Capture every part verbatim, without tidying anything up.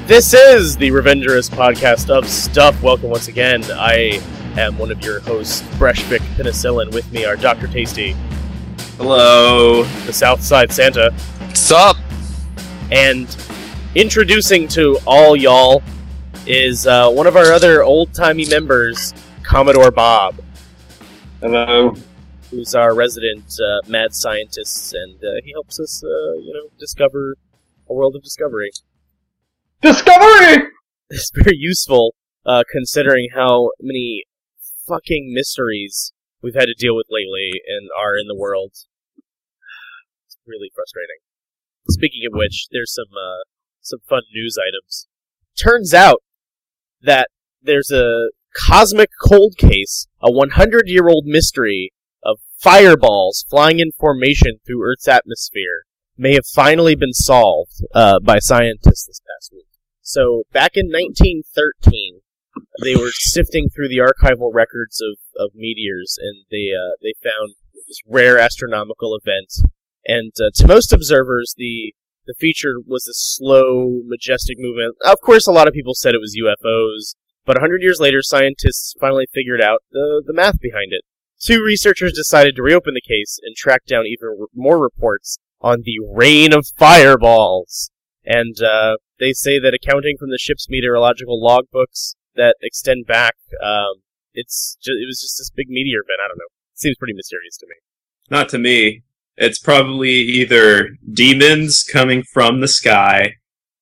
This is the Revengerous podcast of Stuff. Welcome once again. I am one of your hosts, Breshvik Penicillin. With me are Doctor Tasty. Hello. The Southside Santa. Sup? And introducing to all y'all is uh, one of our other old-timey members, Commodore Bob. Hello. Who's our resident uh, mad scientist, and uh, he helps us, uh, you know, discover a world of discovery. Discovery! It's very useful, uh, considering how many fucking mysteries we've had to deal with lately and are in the world. It's really frustrating. Speaking of which, there's some, uh, some fun news items. Turns out that there's a cosmic cold case, a hundred-year-old mystery of fireballs flying in formation through Earth's atmosphere may have finally been solved uh, by scientists this past week. So, back in nineteen thirteen, they were sifting through the archival records of, of meteors, and they uh, they found this rare astronomical event. And uh, to most observers, the the feature was a slow, majestic movement. Of course, a lot of people said it was U F Os, but a hundred years later, scientists finally figured out the, the math behind it. Two researchers decided to reopen the case and track down even more reports on the rain of fireballs. And uh, they say that accounting from the ship's meteorological logbooks that extend back, um, it's ju- it was just this big meteor event. I don't know. It seems pretty mysterious to me. Not to me. It's probably either demons coming from the sky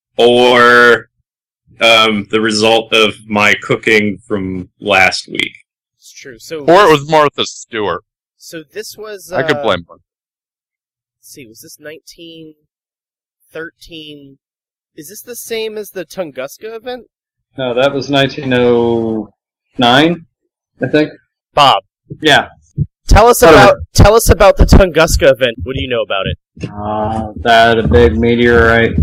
or um, the result of my cooking from last week. It's true. So, Or it was Martha Stewart. So this was... Uh, I could blame her. Let's see, was this nineteen thirteen? Is this the same as the Tunguska event? No, that was nineteen oh nine, I think. Bob. Yeah. Tell us about tell us about the Tunguska event. What do you know about it? Uh, that a big meteorite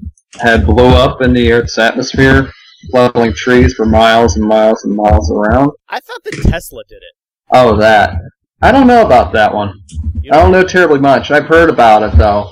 had blew up in the Earth's atmosphere, leveling trees for miles and miles and miles around. I thought that Tesla did it. Oh, that. I don't know about that one. You I don't know terribly much. I've heard about it, though.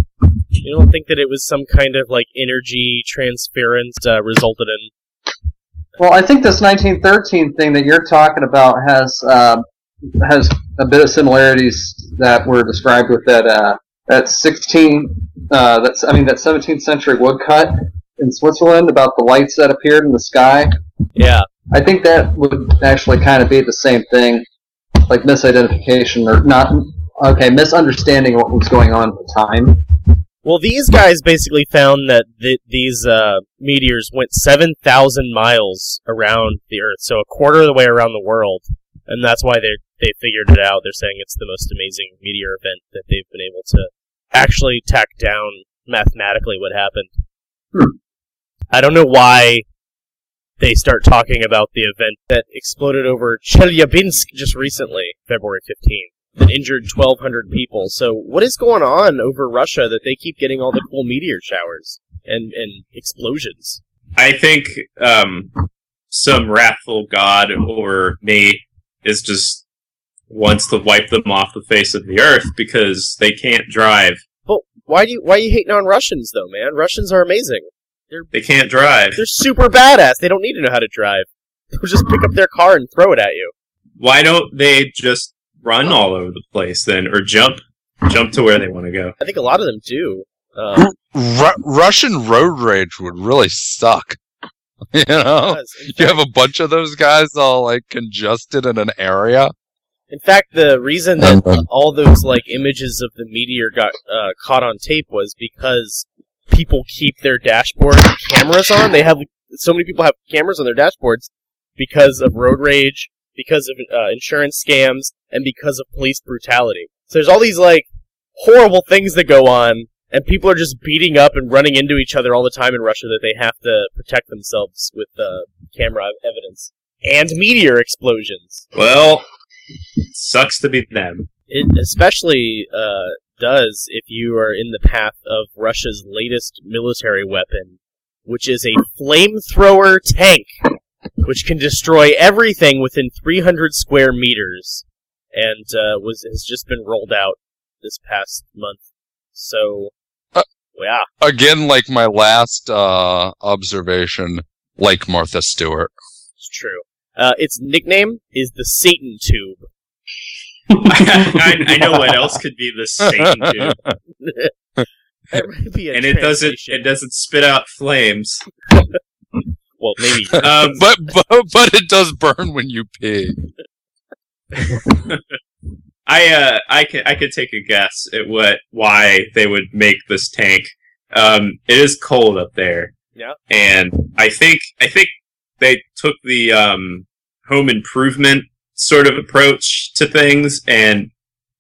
You don't think that it was some kind of, like, energy transference uh, resulted in... Well, I think this nineteen thirteen thing that you're talking about has uh, has a bit of similarities that were described with that uh, that sixteen uh, that's I mean that seventeenth century woodcut in Switzerland about the lights that appeared in the sky. Yeah. I think that would actually kind of be the same thing, like misidentification or not. Okay, misunderstanding what was going on at the time. Well, these guys basically found that th- these uh, meteors went seven thousand miles around the Earth, so a quarter of the way around the world, and that's why they they figured it out. They're saying it's the most amazing meteor event that they've been able to actually tack down mathematically what happened. Hmm. I don't know why they start talking about the event that exploded over Chelyabinsk just recently, February fifteenth. That injured twelve hundred people. So what is going on over Russia that they keep getting all the cool meteor showers and, and explosions? I think um, some wrathful god or me is just wants to wipe them off the face of the earth because they can't drive. But why do you why are you hating on Russians though, man? Russians are amazing. They're They can't drive. they're super badass. They don't need to know how to drive. They'll just pick up their car and throw it at you. Why don't they just run all over the place then, or jump, jump to where they want to go? I think a lot of them do. Um, Ru- Russian road rage would really suck. You know? because, in, You fact, have a bunch of those guys all, like, congested in an area. in fact, the reason that all those like images of the meteor got uh, caught on tape was because people keep their dashboard cameras on. They have so many people have cameras on their dashboards because of road rage, because of uh, insurance scams, and because of police brutality. So there's all these, like, horrible things that go on, and people are just beating up and running into each other all the time in Russia that they have to protect themselves with uh, camera evidence. And meteor explosions. Well, sucks to be them. It especially uh, does if you are in the path of Russia's latest military weapon, which is a flamethrower tank, which can destroy everything within three hundred square meters, and uh, was has just been rolled out this past month. So, Uh, Yeah. Again, like my last uh, observation, like Martha Stewart. It's true. Uh, its nickname is the Satan Tube. I, I know what else could be the Satan tube. That might be a And it doesn't translation. it doesn't spit out flames. Well, maybe. Um, But, but but it does burn when you pee. I uh I can I could take a guess at what why they would make this tank. Um, it is cold up there. Yeah. And I think I think they took the um home improvement sort of approach to things and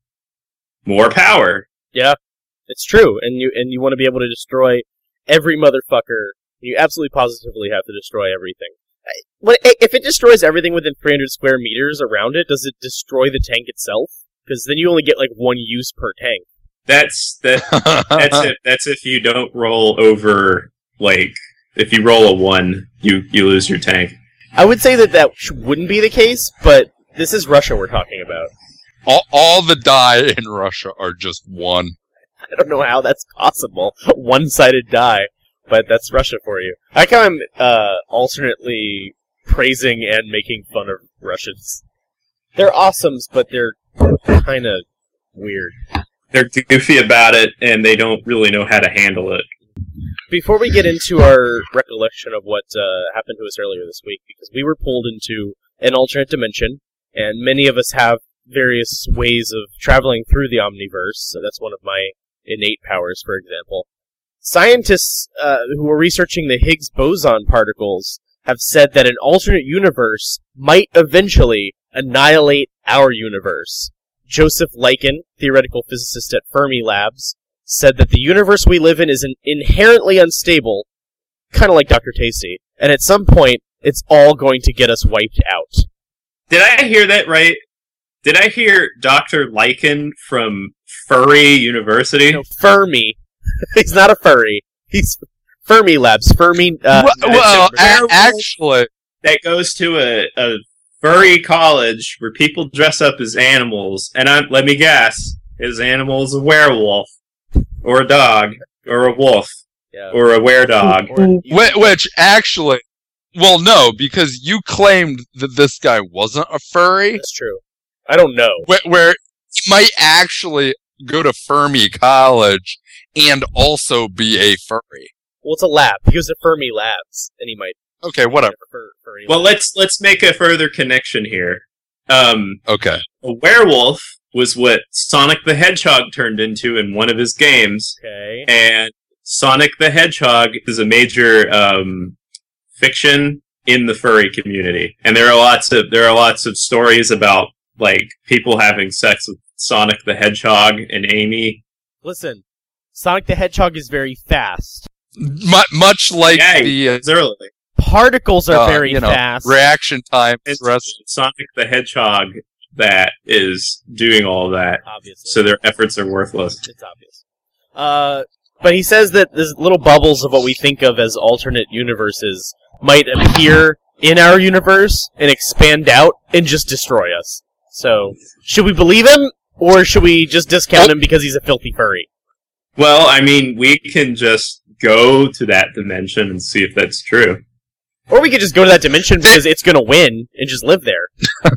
more power. Yeah, it's true. And you and you want to be able to destroy every motherfucker. You absolutely positively have to destroy everything. I- What if it destroys everything within three hundred square meters around it? Does it destroy the tank itself? Because then you only get like one use per tank. That's that that's if that's if you don't roll over like if you roll a one, you you lose your tank. I would say that that sh- wouldn't be the case, but this is Russia we're talking about. all, all the die in Russia are just one. I don't know how that's possible. One-sided die, but that's Russia for you. I like how I'm uh, alternately praising and making fun of Russians. They're awesomes, but they're kind of weird. They're goofy about it and they don't really know how to handle it. Before we get into our recollection of what uh, happened to us earlier this week, because we were pulled into an alternate dimension, and many of us have various ways of traveling through the Omniverse, so that's one of my innate powers, for example. Scientists uh, who are researching the Higgs boson particles have said that an alternate universe might eventually annihilate our universe. Joseph Liken, theoretical physicist at Fermi Labs, said that the universe we live in is an inherently unstable, kind of like Doctor Tasty, and at some point, it's all going to get us wiped out. Did I hear that right? Did I hear Doctor Lycan from Furry University? No, Fermi. He's not a furry. He's Fermi Labs. Fermi. Uh, well, well it's a a- werewolf. actually, That goes to a, a furry college where people dress up as animals, and I'm, let me guess, his animal is a werewolf, or a dog, or a wolf, yeah. or a were-dog. Or- whi- which actually, well, no, because you claimed that this guy wasn't a furry, That's true. I don't know. where, where he might actually go to Fermi College and also be a furry. Well, it's a lab. He goes to Fermi Labs, and he might. Okay, whatever. Fur, furry Well, lab. let's let's make a further connection here. Um, Okay. a werewolf was what Sonic the Hedgehog turned into in one of his games, Okay. and Sonic the Hedgehog is a major um, fiction in the furry community, and there are lots of there are lots of stories about like people having sex with Sonic the Hedgehog and Amy. Listen, Sonic the Hedgehog is very fast. Mu- much like yeah, the uh, it's early. Particles are uh, very you know, fast. reaction time. It's Rest- Sonic the Hedgehog that is doing all that, Obviously. so their efforts are worthless. It's obvious. Uh, but he says that these little bubbles of what we think of as alternate universes might appear in our universe and expand out and just destroy us. So, should we believe him, or should we just discount him because he's a filthy furry? Well, I mean, we can just go to that dimension and see if that's true. Or we could just go to that dimension because it's gonna win and just live there.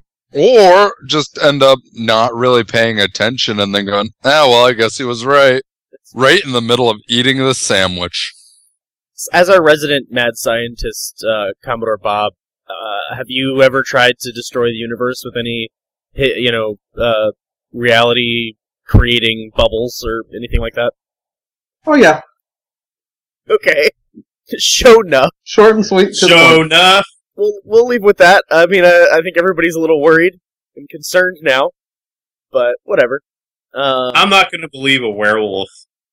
Or just end up not really paying attention and then going, ah, well, I guess he was right. Right in the middle of eating the sandwich. As our resident mad scientist, uh, Commodore Bob, uh, have you ever tried to destroy the universe with any, hi- you know, uh, reality-creating bubbles or anything like that? Oh yeah, Okay. Show enough. short and sweet. To the Show point. enough. We'll, we'll leave with that. I mean, I, I think everybody's a little worried and concerned now, but whatever. Uh, I'm not going to believe a werewolf.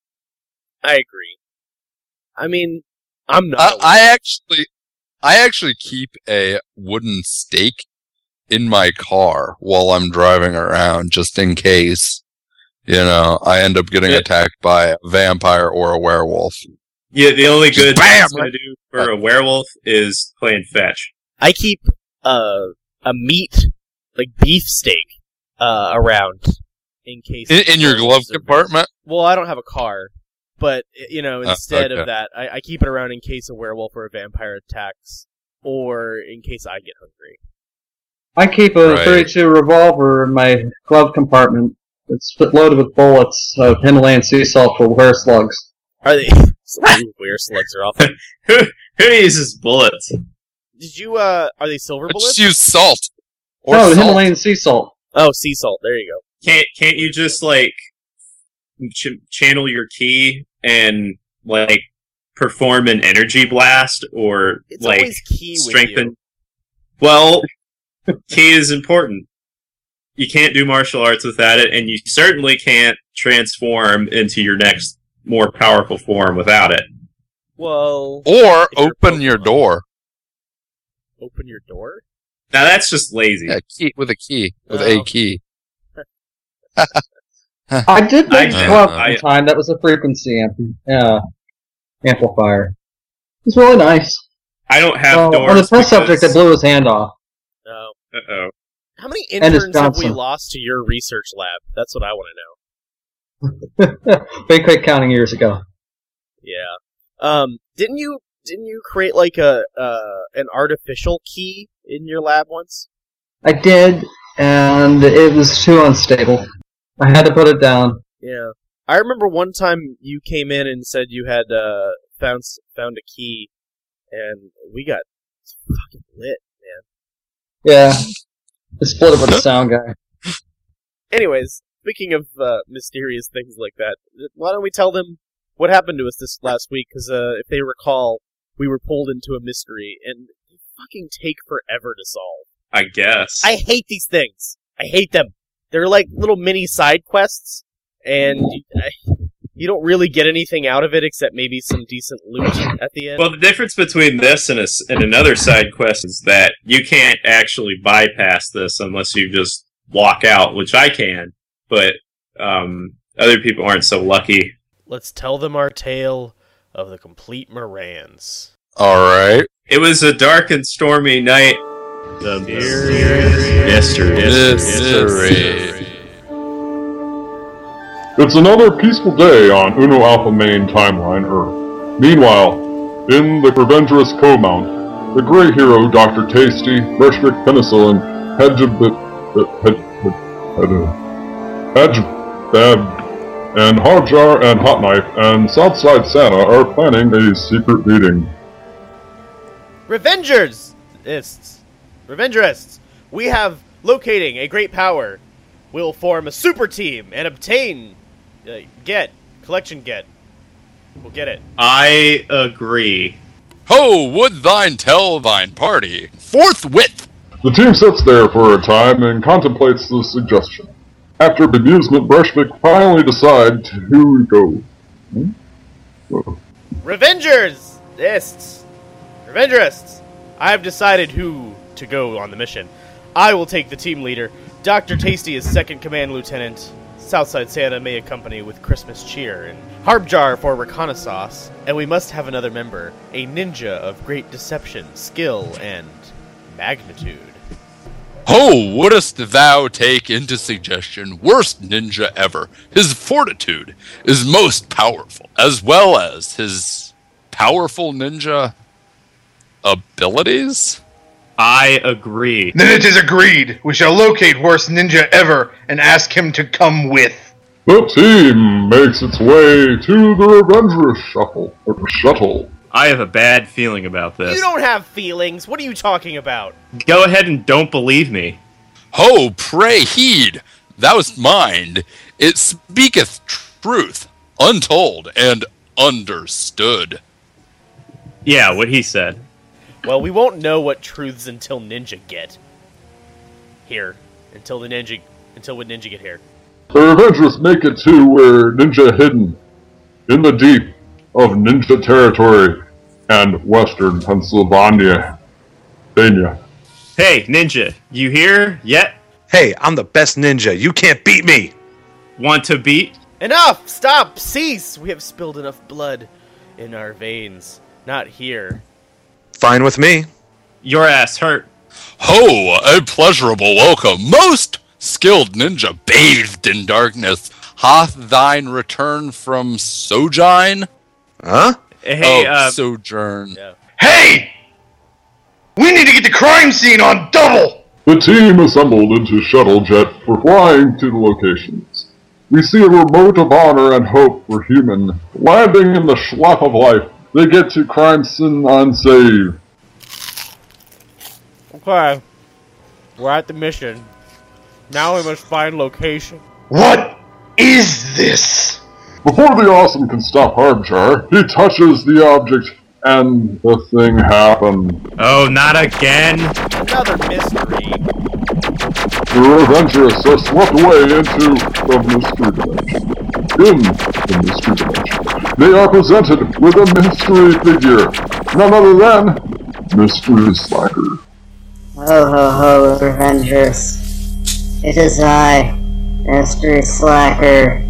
I agree. I mean, I'm not. I, I actually, I actually keep a wooden stake in my car while I'm driving around, just in case, you know, I end up getting Yeah. attacked by a vampire or a werewolf. Yeah, the only Just good bam! thing it's going to do for a werewolf is playing fetch. I keep uh, a meat, like beef steak, uh, around in case. In, in your glove explosives are- compartment? Well, I don't have a car, But, you know, instead uh, okay. of that, I, I keep it around in case a werewolf or a vampire attacks, or in case I get hungry. I keep a Right. thirty-two revolver in my glove compartment. It's loaded with bullets of Himalayan sea salt for were slugs. Are they... Ooh, were slugs are awful. Who who uses bullets? Did you, uh, are they silver bullets? Just use salt. Or no, salt. Himalayan sea salt. Oh, sea salt. There you go. Can't can't you just like ch- channel your ki and like perform an energy blast or It's like always key with strengthen? you. Well, ki is important. You can't do martial arts without it, and you certainly can't transform into your next more powerful form without it. Well... Or If you're open your Pokemon. door. Open your door? Now that's just lazy. Yeah, key, with a key. With Oh. a key. I did make I- a glove I- one time that was a frequency amp- uh, amplifier. It was really nice. I don't have Well, doors. on the test subject, it blew his hand off. No. Uh oh. How many And it's interns have we Johnson. lost to your research lab? That's what I want to know. They quit counting years ago. Yeah. Um, didn't you didn't you create like a uh an artificial key in your lab once? I did, and it was too unstable. I had to put it down. Yeah. I remember one time you came in and said you had uh found s- found a key, and we got fucking lit, man. Yeah. I split it with the sound guy. Anyways, speaking of uh, mysterious things like that, why don't we tell them what happened to us this last week? Because uh, if they recall, we were pulled into a mystery, and they fucking take forever to solve. I guess. I hate these things. I hate them. They're like little mini side quests, and you, I, you don't really get anything out of it except maybe some decent loot at the end. Well, the difference between this and, a s and another side quest is that you can't actually bypass this unless you just walk out, which I can, but um, other people aren't so lucky. Let's tell them our tale of the complete Morans. Alright. It was a dark and stormy night. The mystery. Mystery. It's another peaceful day on Uno Alpha Main Timeline Earth. Meanwhile, in the Revengerous Co-Mount, the Grey Hero Doctor Tasty, Bershvik Penicillin, Hedgebit, Hedgebad, and Hardjar and Hot Knife and Southside Santa are planning a secret meeting. Revengers! Ists. Revengerists! We have locating a great power. We'll form a super team and obtain... Uh, get. Collection get. We'll get it. I agree. Ho, would thine tell thine party, forthwith! The team sits there for a time and contemplates the suggestion. After bemusement, Bershvik finally decides to go. Hmm? Oh. Revengers! Ists. Revengerists! I have decided who to go on the mission. I will take the team leader. Doctor Tasty is second command lieutenant. Southside Santa may accompany with Christmas cheer, and Harbjar for reconnaissance. And we must have another member, a ninja of great deception, skill, and magnitude. Ho, wouldst thou take into suggestion worst ninja ever? His fortitude is most powerful, as well as his powerful ninja abilities? I agree. Then it is agreed. We shall locate worst ninja ever and ask him to come with. The team makes its way to the Revengerous Shuffle, or Shuttle. I have a bad feeling about this. You don't have feelings. What are you talking about? Go ahead and don't believe me. Ho, pray heed, thou'st mind, it speaketh truth, untold and understood. Yeah, what he said. Well, we won't know what truths until Ninja get here. Until the Ninja, until we Ninja get here. The Revengerous make it to where Ninja hidden, in the deep of Ninja territory and western Pennsylvania. Pennsylvania. Hey, Ninja, you here yet? Hey, I'm the best ninja. You can't beat me. Want to beat? Enough! Stop! Cease! We have spilled enough blood in our veins. Not here. Fine with me. Your ass hurt. Ho, a pleasurable welcome, most skilled ninja bathed in darkness, hath thine return from Sojourn? Huh? Hey, oh, uh, Sojourn. Yeah. Hey! We need to get the crime scene on double! The team assembled into shuttle jet for flying to the locations. We see a remote of honor and hope for human. Landing in the schlep of life, they get to crime scene unsaved. Okay. We're at the mission. Now we must find location. What is this? Before the Awesome can stop Hardjar, he touches the object, and the thing happens. Oh, not again! Another mystery. The Revengers are swept away into the mystery dimension. In the mystery dimension, they are presented with a mystery figure, none other than Mystery Slacker. Ho ho ho, Revengers. It is I, Mystery Slacker.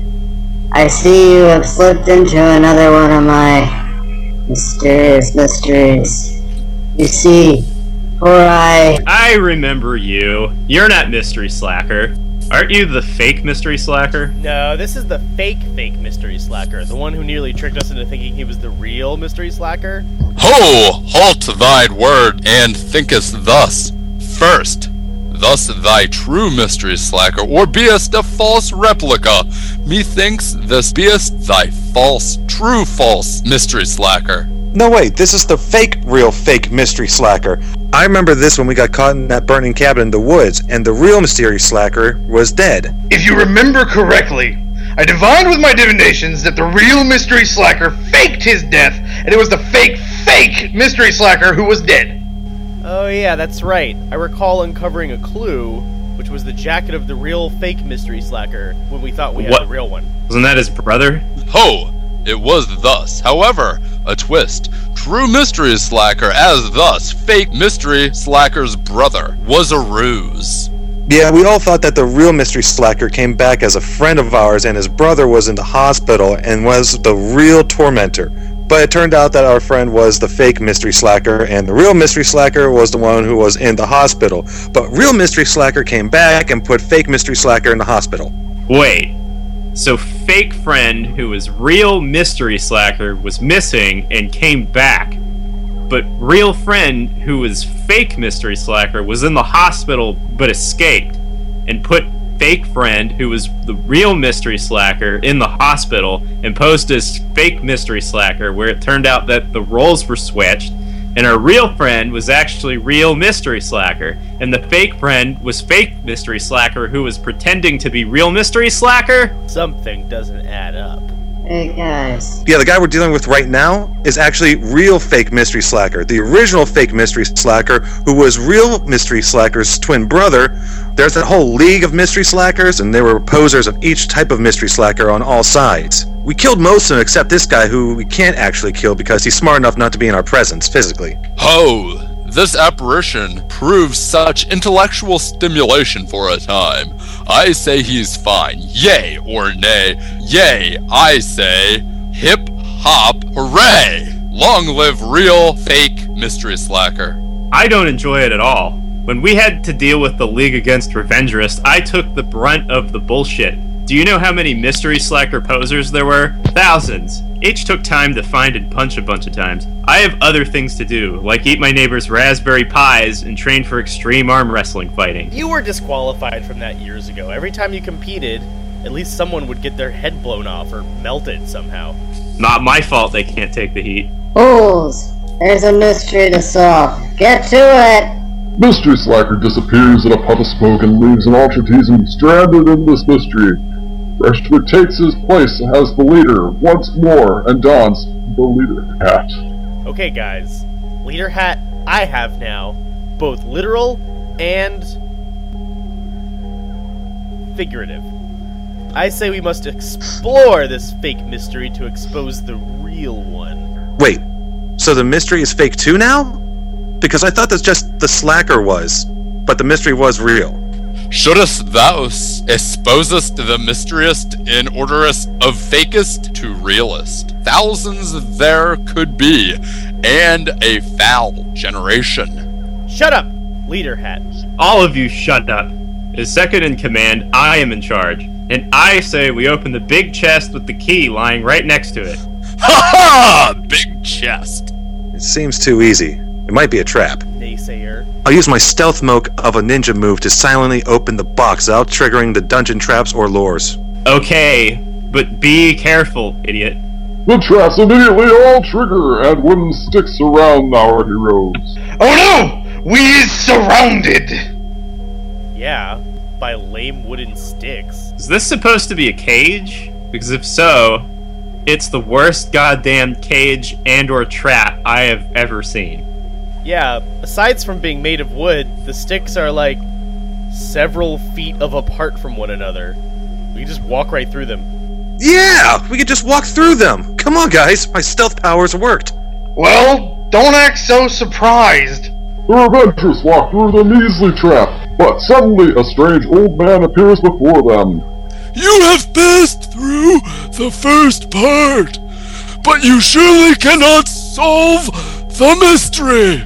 I see you have slipped into another one of my mysterious mysteries. You see, for I... I remember you. You're not Mystery Slacker. Aren't you the fake Mystery Slacker? No, this is the fake, fake Mystery Slacker. The one who nearly tricked us into thinking he was the real Mystery Slacker. Ho! Halt thine word, and thinkest thus. First, thus thy true Mystery Slacker, or beest a false replica. Methinks this beest thy false, true false Mystery Slacker. No, wait, this is the fake, real fake Mystery Slacker. I remember this when we got caught in that burning cabin in the woods, and the real Mystery Slacker was dead. If you remember correctly, I divined with my divinations that the real Mystery Slacker faked his death, and it was the fake, fake Mystery Slacker who was dead. Oh yeah, that's right. I recall uncovering a clue, which was the jacket of the real fake Mystery Slacker, when we thought we had What? the real one. Wasn't that his brother? Ho! It was thus, however, a twist. True Mystery Slacker, as thus, fake Mystery Slacker's brother, was a ruse. Yeah, we all thought that the real Mystery Slacker came back as a friend of ours, and his brother was in the hospital and was the real tormentor. But it turned out that our friend was the fake Mystery Slacker, and the real Mystery Slacker was the one who was in the hospital. But real Mystery Slacker came back and put fake Mystery Slacker in the hospital. Wait. So fake friend who was real Mystery Slacker was missing and came back. But real friend who was fake Mystery Slacker was in the hospital but escaped. And put fake friend who was the real Mystery Slacker in the hospital and posed as fake Mystery Slacker, where it turned out that the roles were switched and our real friend was actually real Mystery Slacker, and the fake friend was fake Mystery Slacker who was pretending to be real Mystery Slacker. Something doesn't add up. Hey guys. Yeah, the guy we're dealing with right now is actually real fake Mystery Slacker. The original fake Mystery Slacker, who was real Mystery Slacker's twin brother. There's that whole league of Mystery Slackers, and there were posers of each type of Mystery Slacker on all sides. We killed most of them except this guy, who we can't actually kill because he's smart enough not to be in our presence physically. Ho! This apparition proves such intellectual stimulation for a time. I say he's fine. Yay or nay. Yay, I say. Hip hop hooray! Long live real fake Mystery Slacker. I don't enjoy it at all. When we had to deal with the League Against Revengerists, I took the brunt of the bullshit. Do you know how many Mystery Slacker posers there were? Thousands. Each took time to find and punch a bunch of times. I have other things to do, like eat my neighbor's raspberry pies and train for extreme arm wrestling fighting. You were disqualified from that years ago. Every time you competed, at least someone would get their head blown off or melted somehow. Not my fault they can't take the heat. Fools! There's a mystery to solve. Get to it! Mystery Slacker disappears in a puff of smoke and leaves an Ultratism stranded in this mystery. Brushwick takes his place as the leader once more and dons the leader hat. Okay, guys. Leader hat I have now, both literal and figurative. I say we must explore this fake mystery to expose the real one. Wait, so the mystery is fake too now? Because I thought that's just the Slacker was, but the mystery was real. Shouldst thou exposest the mysteriest in orderest of fakest to realist? Thousands there could be, and a foul generation. Shut up, Leader Hat. All of you shut up. As second in command, I am in charge. And I say we open the big chest with the key lying right next to it. Ha ha! Big chest. It seems too easy. It might be a trap. Naysayer. I'll use my stealth mode of a ninja move to silently open the box without triggering the dungeon traps or lures. Okay, but be careful, idiot. The traps immediately all trigger, and wooden sticks surround our heroes. Oh no! We is surrounded! Yeah, by lame wooden sticks. Is this supposed to be a cage? Because if so, it's the worst goddamn cage and or trap I have ever seen. Yeah, aside from being made of wood, the sticks are like several feet of apart from one another. We can just walk right through them. Yeah! We could just walk through them! Come on, guys! My stealth powers worked! Well, don't act so surprised. The Revengers walk through the measly trap, but suddenly a strange old man appears before them. You have passed through the first part, but you surely cannot solve the mystery.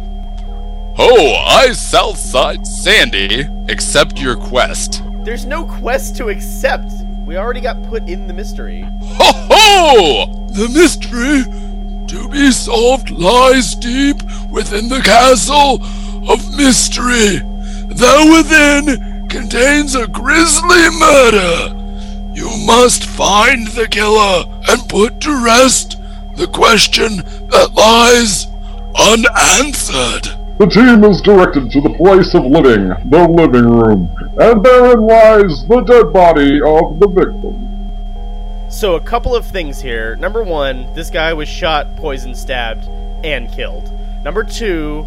Oh, I, Southside Sandy, accept your quest. There's no quest to accept. We already got put in the mystery. Ho ho! The mystery to be solved lies deep within the castle of mystery. That within contains a grisly murder. You must find the killer and put to rest the question that lies unanswered. The team is directed to the place of living, the living room, and therein lies the dead body of the victim. So a couple of things here. Number one, this guy was shot, poisoned, stabbed, and killed. Number two,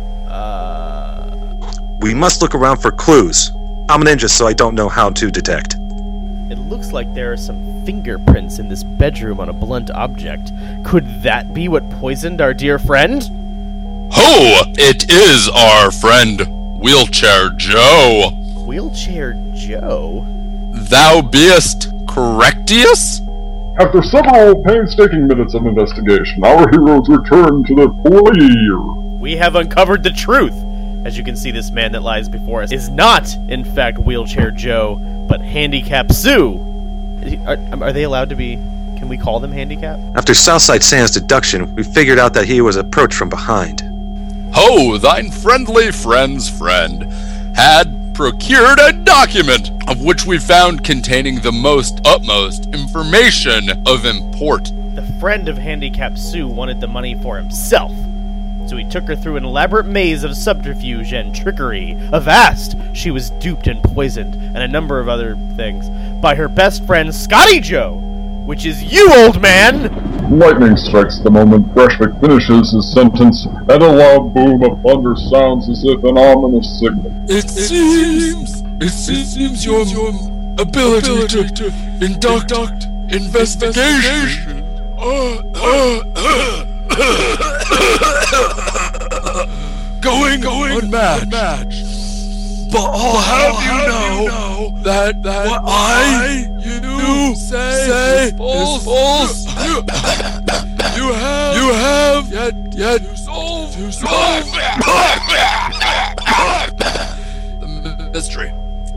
uh... We must look around for clues. I'm a ninja, so I don't know how to detect. It looks like there are some fingerprints in this bedroom on a blunt object. Could that be what poisoned our dear friend? Ho! It is our friend, Wheelchair Joe. Wheelchair Joe? Thou beest correctius? After several painstaking minutes of investigation, our heroes return to their lair. We have uncovered the truth! As you can see, this man that lies before us is not, in fact, Wheelchair Joe, but Handicap Sue. Are, are they allowed to be... Can we call them Handicap? After Southside Sam's deduction, we figured out that he was approached from behind. Ho, thine friendly friend's friend had procured a document, of which we found containing the most utmost information of import. The friend of Handicap Sue wanted the money for himself, so he took her through an elaborate maze of subterfuge and trickery. Avast, she was duped and poisoned, and a number of other things, by her best friend Scotty Joe, which is you, old man! Lightning strikes the moment Brushwick finishes his sentence, and a loud boom of thunder sounds as if an ominous signal. It seems, it seems your, your ability to, to induct investigation. Uh, uh, uh, going, going unmatched. But I'll have you know that, that what I, you say, say is false. You have, you have yet, yet to solve, to solve the mystery.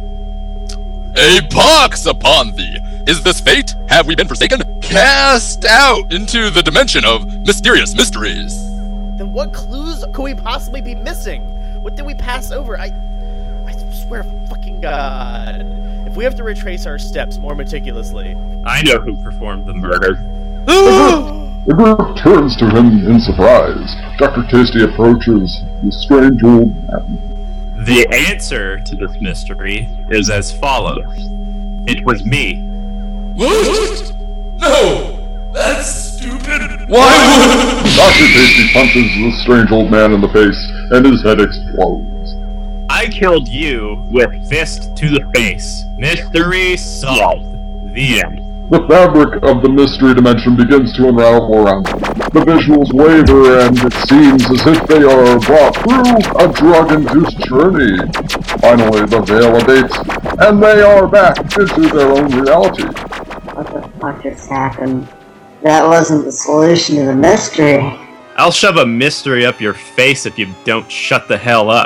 A pox upon thee! Is this fate? Have we been forsaken? Cast out into the dimension of mysterious mysteries. Then what clues could we possibly be missing? What did we pass over? I... I swear to fucking God. If we have to retrace our steps more meticulously... I know who performed the murder. The group turns to him in surprise. Doctor Tasty approaches the strange old man. The answer to this mystery is as follows. It was me. What? No! That's stupid! Why would... Doctor Tasty punches the strange old man in the face, and his head explodes. I killed you with fist to the face. Mystery solved. The end. The fabric of the mystery dimension begins to unravel around them. The visuals waver, and it seems as if they are brought through a drug-induced journey. Finally, the veil abates, and they are back into their own reality. What the fuck just happened? That wasn't the solution to the mystery. I'll shove a mystery up your face if you don't shut the hell up.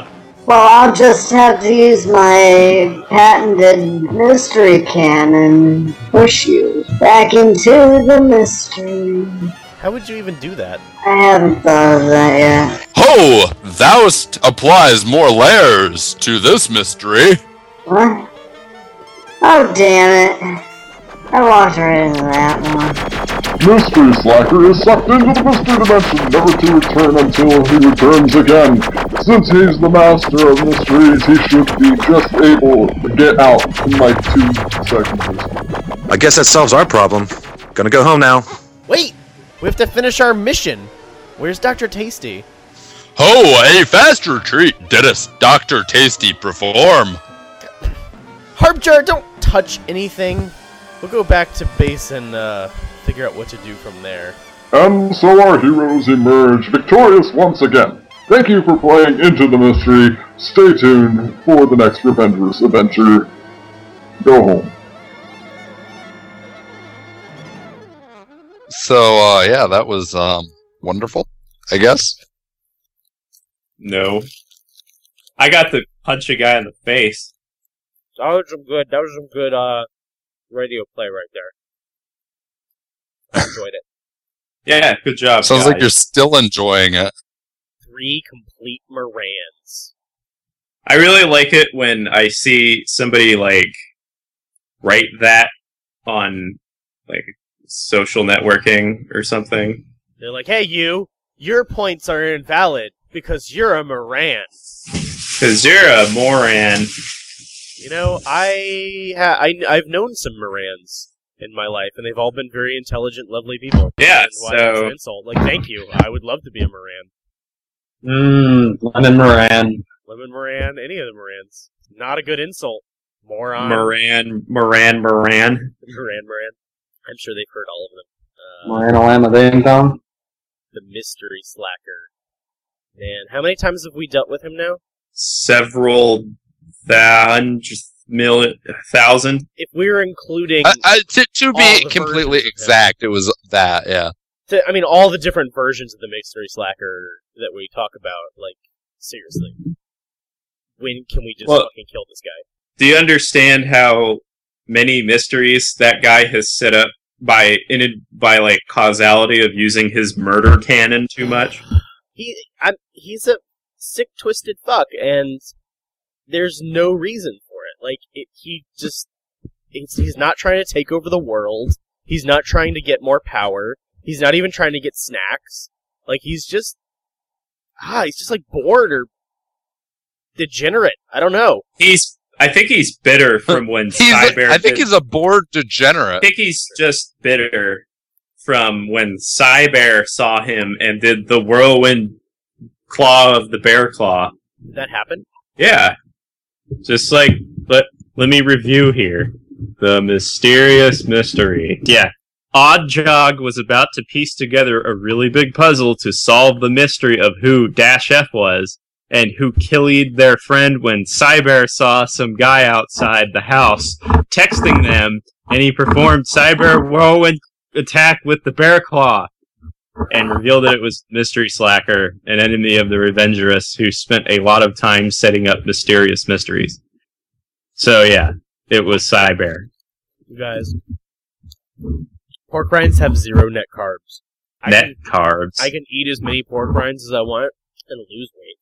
Well, I'll just have to use my patented mystery cannon and push you back into the mystery. How would you even do that? I haven't thought of that yet. Ho! Thou'st applies more layers to this mystery. What? Oh, damn it. I walked right into that one. Mystery Slacker is sucked into the mystery dimension, never to return until he returns again. Since he's the master of mysteries, he should be just able to get out in like two seconds or so. I guess that solves our problem. Gonna go home now. Wait! We have to finish our mission. Where's Doctor Tasty? Ho! A fast retreat didst Doctor Tasty perform. Harbjar, don't touch anything. We'll go back to base and uh, figure out what to do from there. And so our heroes emerge victorious once again. Thank you for playing Into the Mystery. Stay tuned for the next Revengerous adventure. Go home. So, uh, yeah, that was, um, wonderful, I guess. No. I got to punch a guy in the face. That was some good, that was some good, uh, radio play right there. I enjoyed it. Yeah, good job, Sounds guys. like you're still enjoying it. Three complete Morans. I really like it when I see somebody, like, write that on, like, social networking or something. They're like, hey, you, your points are invalid because you're a Moran. Because you're a Moran. You know, I, ha- I, I've known some Morans in my life, and they've all been very intelligent, lovely people. Yeah, and why that's so... an insult. Like, thank you. I would love to be a Moran. Mmm, Lemon Moran. Lemon Moran, any of the Morans. Not a good insult. Moron. Moran, Moran, Moran. Moran, Moran. I'm sure they've heard all of them. Uh, Moran Alama the Mystery Slacker. Man, how many times have we dealt with him now? Several hundred million, thousand. If we were including... I, I, to to all be the completely versions of exact, it was that, yeah. To, I mean, all the different versions of the Mystery Slacker that we talk about, like, seriously. When can we just Well, fucking kill this guy? Do you understand how many mysteries that guy has set up by in a, by like causality of using his murder cannon too much? He, I'm, he's a sick, twisted fuck, and there's no reason for it. Like, it, he just... It's, he's not trying to take over the world. He's not trying to get more power. He's not even trying to get snacks. Like, he's just... Ah, he's just, like, bored or degenerate. I don't know. He's... I think he's bitter from when He's a, Cybear... I think did- he's a bored degenerate. I think he's just bitter from when Cybear saw him and did the whirlwind claw of the bear claw. Did that happen? Yeah. Just like, let, let me review here. The mysterious mystery. Yeah. Oddjog was about to piece together a really big puzzle to solve the mystery of who Dash F was, and who killed their friend when Cybear saw some guy outside the house texting them, and he performed Cybear whirlwind attack with the bear claw, and revealed that it was Mystery Slacker, an enemy of the Revengerous, who spent a lot of time setting up mysterious mysteries. So yeah, it was Cybear. You guys. Pork rinds have zero net carbs. I Net can, carbs. I can eat as many pork rinds as I want and lose weight.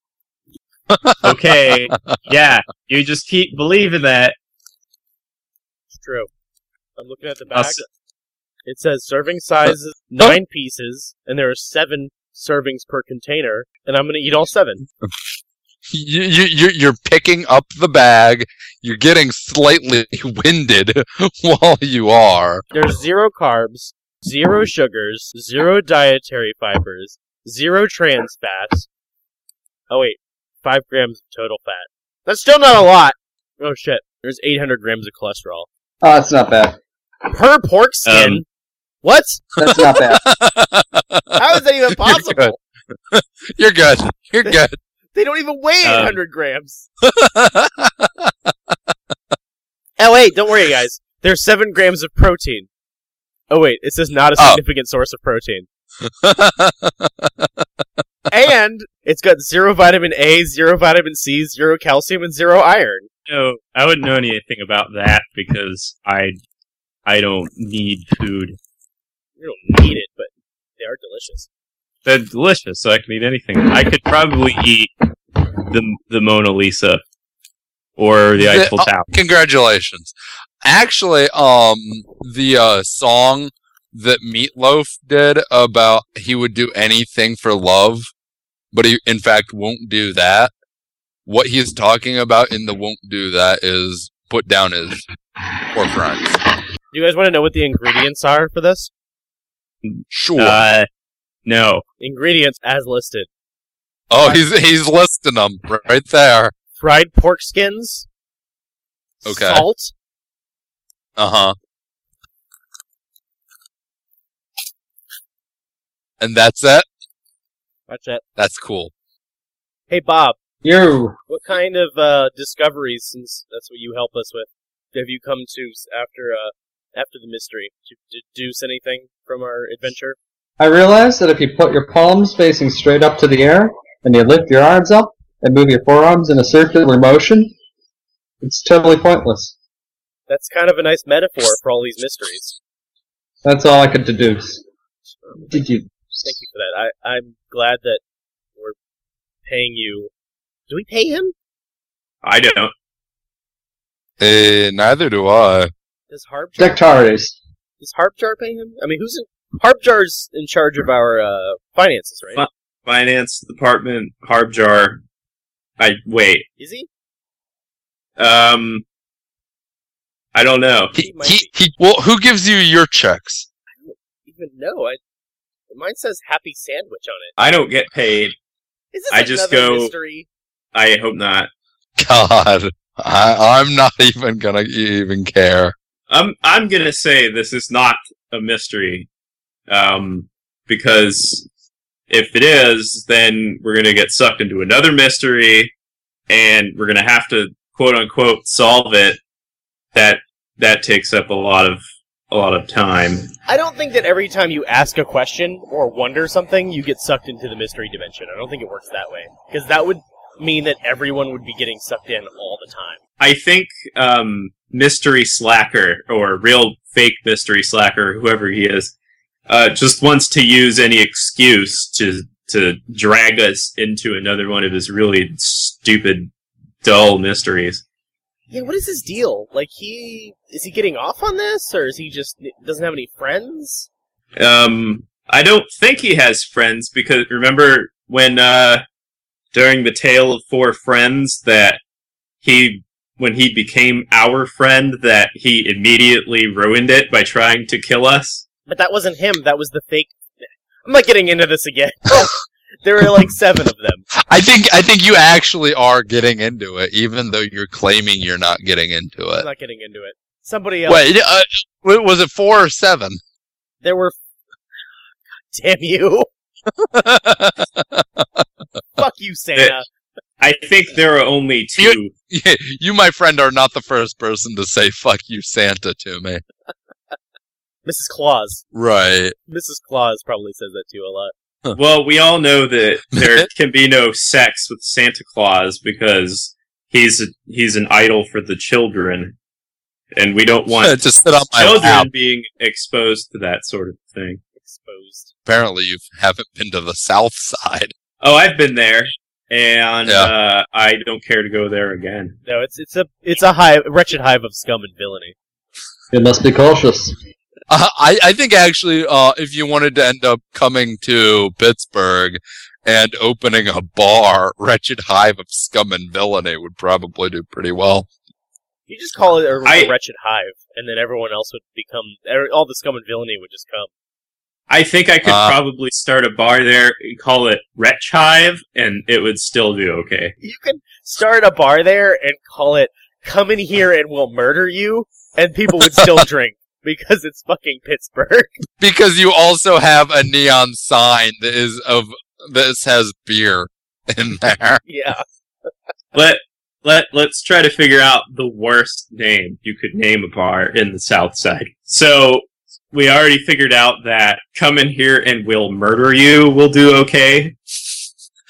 Okay, yeah, you just keep believing that. It's true. I'm looking at the I'll back. s- It says serving size is nine pieces, and there are seven servings per container, and I'm going to eat all seven. You, you, you- you're picking up the bag, you're getting slightly winded while you are. There's zero carbs, zero sugars, zero dietary fibers, zero trans fats. Oh wait, five grams of total fat. That's still not a lot! Oh shit, there's eight hundred grams of cholesterol. Oh, that's not bad. Per pork skin? Um, What? That's not bad. How is that even possible? You're good. You're good. They don't even weigh Um, eight hundred grams. Oh wait, don't worry guys. There's seven grams of protein. Oh wait, it says not a Oh. significant source of protein. And it's got zero vitamin A, zero vitamin C, zero calcium, and zero iron. No, I wouldn't know anything about that because I, I don't need food. You don't need it, but they are delicious. They're delicious, so I can eat anything. I could probably eat the the Mona Lisa or the Eiffel The- oh, Tower. Congratulations. Actually, um, the uh, song that Meatloaf did about he would do anything for love, but he in fact won't do that. What he's talking about in the won't do that is put down his poor friends. Do you guys want to know what the ingredients are for this? Sure. Uh, no. Ingredients as listed. oh, he's he's listing them right there. Fried pork skins. Okay. Salt. Uh huh. And that's it. That's it. That's cool. Hey, Bob. You. What kind of uh, discoveries, since that's what you help us with, have you come to s- after uh, after the mystery? Did you deduce anything from our adventure? I realized that if you put your palms facing straight up to the air, and you lift your arms up, and move your forearms in a circular motion, it's totally pointless. That's kind of a nice metaphor for all these mysteries. That's all I could deduce. Did you? Thank you for that. I, I'm glad that we're paying you. Do we pay him? I don't. Eh, neither do I. Does Harbjar, Dectares. does Harbjar pay him? I mean, who's in... Harbjar's in charge of our uh, finances, right? Fi- Finance department, Harbjar. I wait. Is he? Um, I don't know. He, might he, he, well, who gives you your checks? Even know. I, mine says Happy Sandwich on it. I don't get paid. Is this I just another go- mystery? I hope not. God, I, I'm not even gonna even care. I'm I'm gonna say this is not a mystery, um, because if it is, then we're gonna get sucked into another mystery, and we're gonna have to quote unquote solve it. That that takes up a lot of a lot of time. I don't think that every time you ask a question or wonder something, you get sucked into the mystery dimension. I don't think it works that way. Because that would mean that everyone would be getting sucked in all the time. I think um, Mystery Slacker, or real fake Mystery Slacker, whoever he is, uh, just wants to use any excuse to to drag us into another one of his really stupid, dull mysteries. Yeah, what is his deal? Like, he... Is he getting off on this? Or is he just... doesn't have any friends? Um, I don't think he has friends, because remember when, uh, during the Tale of Four Friends, that he, when he became our friend, that he immediately ruined it by trying to kill us? But that wasn't him. That was the fake... I'm not getting into this again. There were like seven of them. I think I think you actually are getting into it, even though you're claiming you're not getting into I'm it. not getting into it. Somebody else... Wait, uh, w- was it four or seven? There were... Damn you. Fuck you, Santa. I think there are only two. you, you, my friend, are not the first person to say "fuck you, Santa" to me. Missus Claus. Right. Missus Claus probably says that too a lot. Well, we all know that there can be no sex with Santa Claus because he's a, he's an idol for the children, and we don't want to sit on my children lap. being exposed to that sort of thing. Exposed. Apparently, you haven't been to the South Side. Oh, I've been there, and Yeah. uh, I don't care to go there again. No, it's it's a it's a hive, wretched hive of scum and villainy. You must be cautious. Uh, I, I think actually, uh, if you wanted to end up coming to Pittsburgh and opening a bar, Wretched Hive of Scum and Villainy would probably do pretty well. You just call it a, I- a wretched hive, and then everyone else would become er, all the scum and villainy would just come. I think I could Uh, probably start a bar there and call it Wretch Hive, and it would still do okay. You can start a bar there and call it "Come in here and we'll murder you," and people would still drink because it's fucking Pittsburgh. Because you also have a neon sign that is of that has beer in there. Yeah. Let let let's try to figure out the worst name you could name a bar in the South Side. So we already figured out that "Come in here and we'll murder you" will do okay.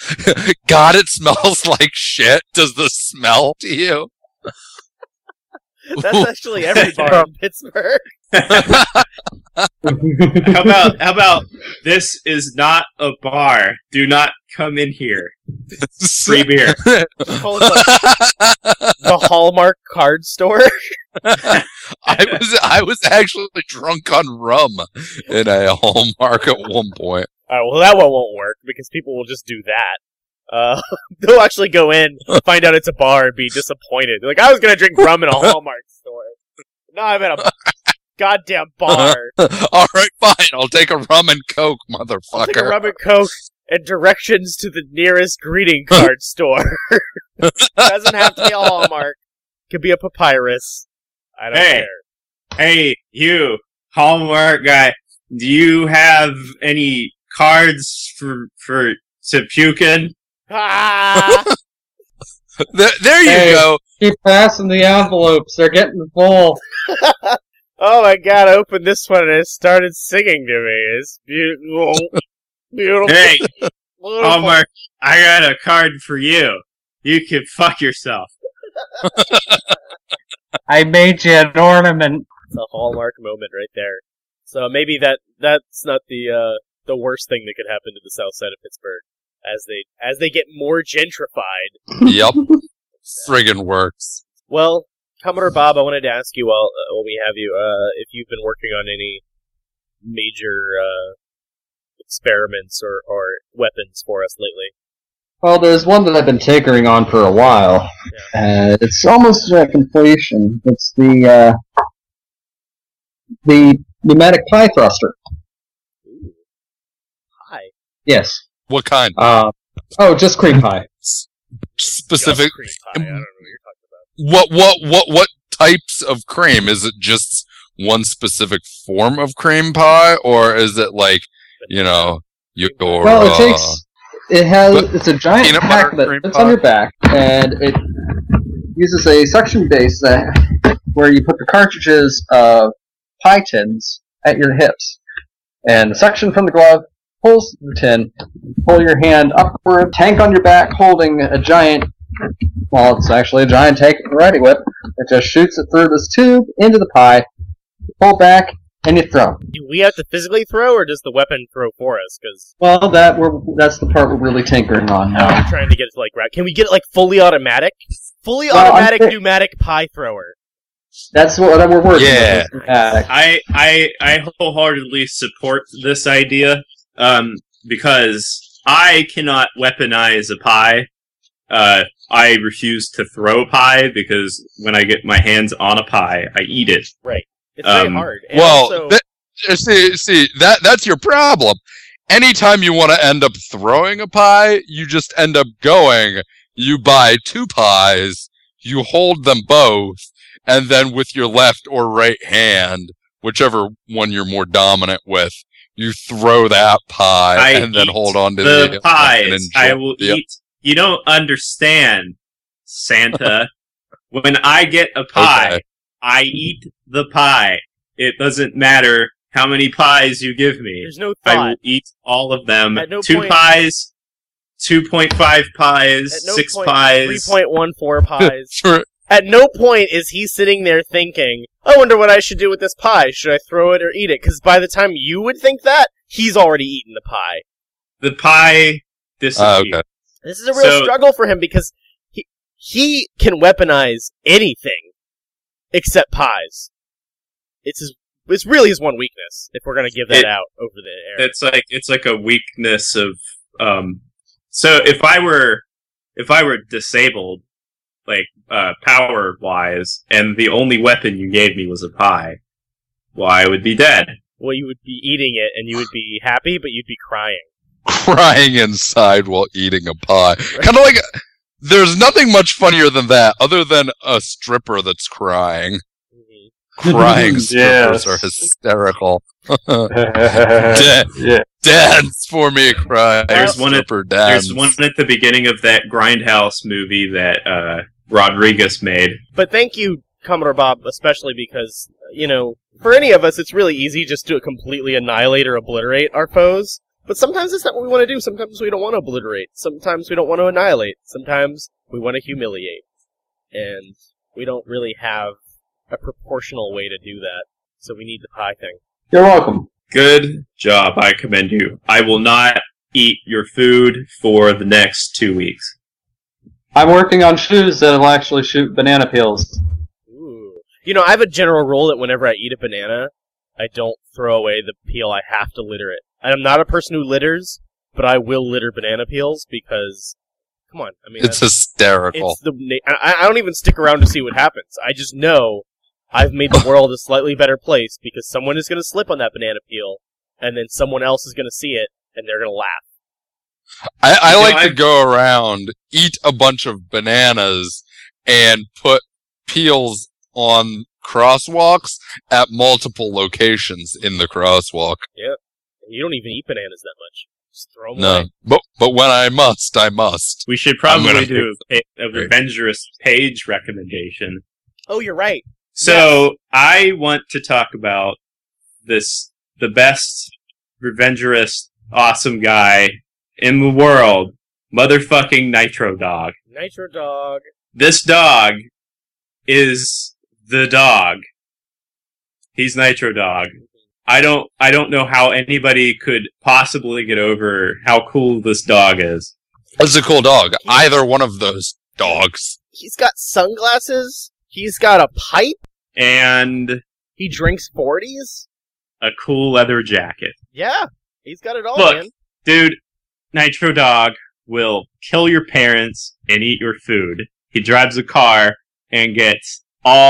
God, it smells like shit. Does this smell to you? That's actually every bar in Pittsburgh. How about how about this is not a bar. Do not come in here. Free beer. Call it the, the Hallmark card store. I was I was actually drunk on rum in a Hallmark at one point. Alright, well that one won't work because people will just do that. Uh, they'll actually go in, find out it's a bar, and be disappointed. They're like, I was gonna drink rum in a Hallmark store. Now I'm at a goddamn bar. Alright, fine. I'll take a rum and coke, motherfucker. I'll take a rum and coke and directions to the nearest greeting card store. Doesn't have to be a Hallmark. Could be a papyrus. I don't Hey. care. Hey, you Hallmark guy. Do you have any cards for for to puke in? Ah! There, there you Hey. go. Keep passing the envelopes. They're getting full. Oh my god, I opened this one and it started singing to me. It's beautiful. Beautiful. Hey, Beautiful. Hallmark, I got a card for you. You can fuck yourself. I made you an ornament. It's a Hallmark moment right there. So maybe that that's not the uh, the worst thing that could happen to the south side of Pittsburgh as they as they get more gentrified. Yep. Friggin' works. Well, Commodore Bob, I wanted to ask you while uh, while we have you, uh, if you've been working on any major uh, experiments or, or weapons for us lately. Well, there's one that I've been tinkering on for a while. Uh, it's almost uh, completion. It's the uh, the pneumatic pie thruster. Ooh. Hi. Yes. What kind? Uh, oh, just cream pie. Specific. Just cream pie. I don't know what you're talking about. What what what what types of cream? Is it just one specific form of cream pie, or is it like, you know, your Well, it uh, takes. It has. but It's a giant peanut pack butter that cream fits pie? on your back, and it uses a suction base that where you put the cartridges of pie tins at your hips, and the suction from the glove pulls the tin. Pull your hand upward, tank on your back, holding a giant. Well, it's actually a giant tank variety whip. It just shoots it through this tube into the pie. Pull back, and you throw. Do we have to physically throw, or does the weapon throw for us? Because Well, that we're that's the part we're really tinkering on now. I'm trying to get it to like ra- can we get it like fully automatic? Fully Well, I'm automatic thi- pneumatic pie thrower. That's what we're working Yeah. with. Uh, I I I wholeheartedly support this idea, um, because I cannot weaponize a pie. Uh, I refuse to throw pie because when I get my hands on a pie, I eat it. It's very Um, hard. And Well, also, th- uh, see, see that that's your problem. Anytime you want to end up throwing a pie, you just end up going. You buy two pies, you hold them both, and then with your left or right hand, whichever one you're more dominant with, you throw that pie I and then eat hold on to the the pies. and enjoy- I will Yep. eat. You don't understand, Santa. When I get a pie, Okay. I eat the pie. It doesn't matter how many pies you give me. there's no I thought. will eat all of them. At no Two point- pies, two point five pies, At no six point, pies. three point one four pies. For- At no point is he sitting there thinking, I wonder what I should do with this pie. Should I throw it or eat it? Because by the time you would think that, he's already eaten the pie. The pie disappears. uh, okay. This is a real So- struggle for him because he he can weaponize anything except pies. It's his, it's really his one weakness. If we're gonna give that It- out over the air, It's like it's like a weakness of um. So if I were if I were disabled, like uh, power wise, and the only weapon you gave me was a pie, well, I would be dead. well, you would be eating it and you would be happy, but you'd be crying. Crying inside while eating a pie. Kind of like, there's nothing much funnier than that, other than a stripper that's crying. Mhm. Crying strippers Yes. are hysterical. yeah. Da- dance for me, cry. There's one at- stripper dance. There's one at the beginning of that Grindhouse movie that uh, Rodriguez made. But thank you, Commodore Bob, especially because, you know, for any of us, it's really easy just to completely annihilate or obliterate our foes. But sometimes it's not what we want to do. Sometimes we don't want to obliterate. Sometimes we don't want to annihilate. Sometimes we want to humiliate. And we don't really have a proportional way to do that. So we need the pie thing. You're welcome. Good job. I commend you. I will not eat your food for the next two weeks. I'm working on shoes that'll actually shoot banana peels. Ooh. You know, I have a general rule that whenever I eat a banana, I don't throw away the peel. I have to litter it. I'm not a person who litters, but I will litter banana peels because, come on. I mean, It's hysterical. It's the na- I, I don't even stick around to see what happens. I just know I've made the world a slightly better place because someone is going to slip on that banana peel, and then someone else is going to see it, and they're going to laugh. I, I You know, like to I've- go around, eat a bunch of bananas, and put peels on crosswalks at multiple locations in the crosswalk. And you don't even eat bananas that much. Just throw them No, away. but but when I must, I must. We should I'm gonna probably do a, a Revengerous page recommendation. Oh, you're right. So I want to talk about this, the best Revengerous awesome guy in the world, motherfucking Nitro Dog. Nitro Dog. This dog is the dog. He's Nitro Dog. I don't, I don't know how anybody could possibly get over how cool this dog is. It's a cool dog. Either one of those dogs. He's got sunglasses. He's got a pipe. And He drinks forties. a cool leather jacket. Yeah. He's got it all, Look, man. dude, Nitro Dog will kill your parents and eat your food. He drives a car and gets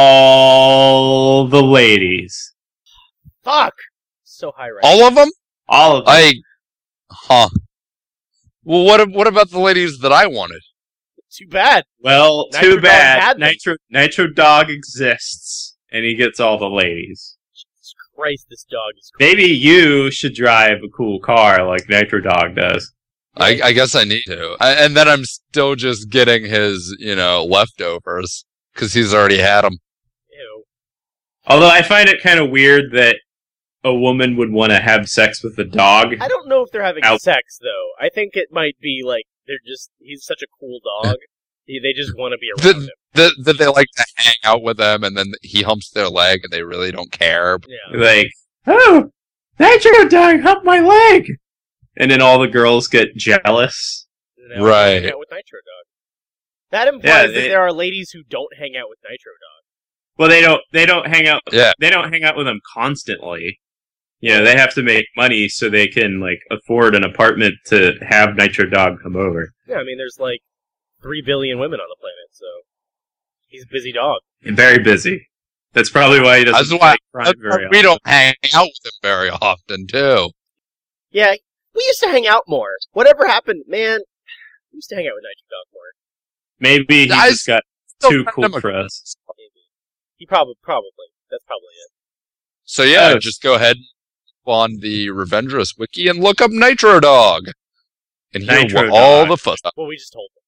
all the ladies. Fuck. So high right. All of them? All of them. I, huh. Well, what what about the ladies that I wanted? Too bad. well, Nitro too Dog bad. had them. Nitro, Nitro Dog exists, and he gets all the ladies. Jesus Christ, this dog is cool. Maybe you should drive a cool car like Nitro Dog does. I, I guess I need to. I, and then I'm still just getting his, you know, leftovers. Because he's already had them. Ew. Although I find it kind of weird that a woman would want to have sex with a dog. I don't know if they're having Out. sex, though. I think it might be like, they're just, he's such a cool dog. He- they just want to be around him. That, that they like to hang out with him, and then he humps their leg, and they really don't care. Yeah. Like, oh, Nitro Dog humped my leg! And then all the girls get jealous. And they all Right. hang out with Nitro Dog. That implies Yeah, that they- there are ladies who don't hang out with Nitro Dog. Well, they don't. They don't hang out. Yeah. They don't hang out with them constantly. You know, they have to make money so they can like afford an apartment to have Nitro Dog come over. Yeah, I mean, there's like three billion women on the planet, so he's a busy dog. And very busy. That's probably why he doesn't That's why fight crime very we often. don't hang out with him very often, too. Yeah, we used to hang out more. Whatever happened, man, we used to hang out with Nitro Dog more. Maybe he I just got still too find cool him a- for us. Maybe. He probably, probably. That's probably it. So yeah, Oh. just go ahead on the Revengerous wiki and look up Nitro Dog. And hear Nitro what all Dog. the fuss. Well, we just told him.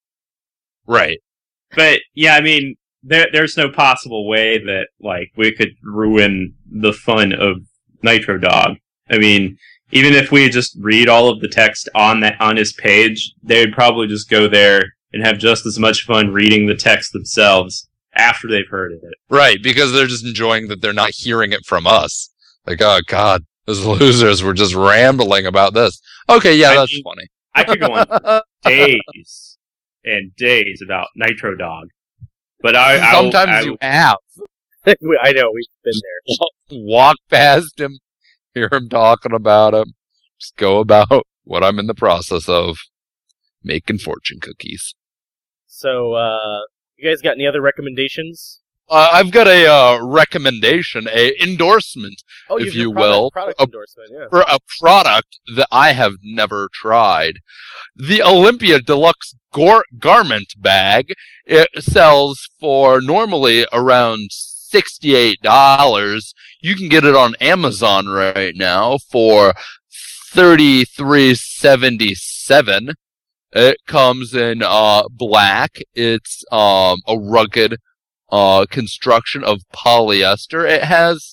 Right. But yeah, I mean, there, there's no possible way that like we could ruin the fun of Nitro Dog. I mean, even if we just read all of the text on that on his page, they would probably just go there and have just as much fun reading the text themselves after they've heard of it. Right, because they're just enjoying that they're not hearing it from us. Like, oh god, those losers were just rambling about this. Okay, yeah, I that's mean- funny. I could go on days and days about Nitro Dog, but I I will- Sometimes I you will- have. We- I know, we've been there. Walk past him, hear him talking about him, just go about what I'm in the process of, making fortune cookies. So, uh, you guys got any other recommendations? Uh, I've got a uh, recommendation, a endorsement Oh, If have your you product, will, Product a- endorsement, yeah. for a product that I have never tried. The Olympia Deluxe Gor- Garment Bag. It sells for normally around sixty-eight dollars. You can get it on Amazon right now for thirty-three seventy-seven. It comes in uh black. It's um a rugged uh construction of polyester. It has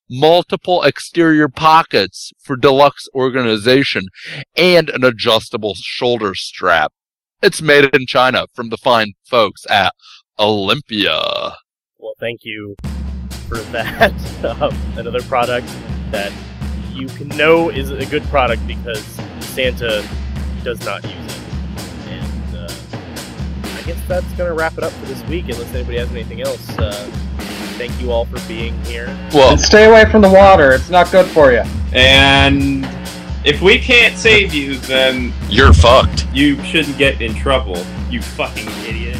multiple exterior pockets for deluxe organization, and an adjustable shoulder strap. It's made in China from the fine folks at Olympia. Well, thank you for that. um, another product that you can know is a good product because Santa does not use it. And uh, I guess that's going to wrap it up for this week, unless anybody has anything else. Uh, thank you all for being here. Well, And stay away from the water. It's not good for you. And if we can't save you, then you're fucked. you shouldn't get in trouble, you fucking idiot.